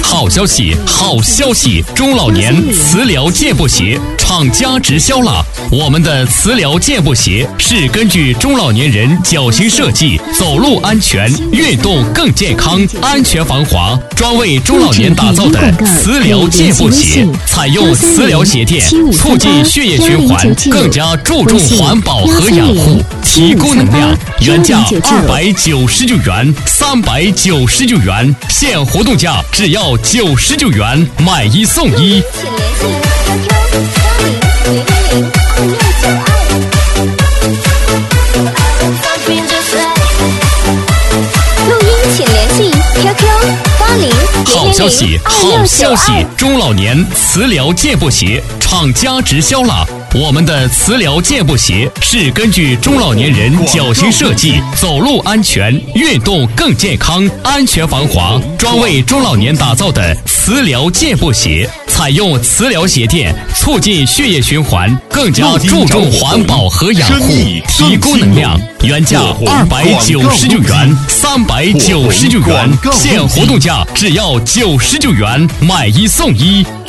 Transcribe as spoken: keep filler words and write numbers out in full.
好消息，好消息！中老年磁疗健步鞋厂家直销了。我们的磁疗健步鞋是根据中老年人脚型设计，走路安全，运动更健康，安全防滑，专为中老年打造的磁疗健步鞋，采用磁疗鞋垫，促进血液循环，更加注重环保和养护，提供能量。原价二百九十九元，三百九十九元，现活动价只要九十九元，买一送一。 请联系 Q Q 八零。 好消息，好消息！中老年磁疗健步鞋厂家直销了。我们的磁疗健步鞋是根据中老年人脚型设计，走路安全，运动更健康，安全防滑，专为中老年打造的磁疗健步鞋，采用磁疗鞋垫，促进血液循环，更加注重环保和养护，提供能量。原价二百九十九元，三百九十九元，现活动价只要九十九元，买一送一。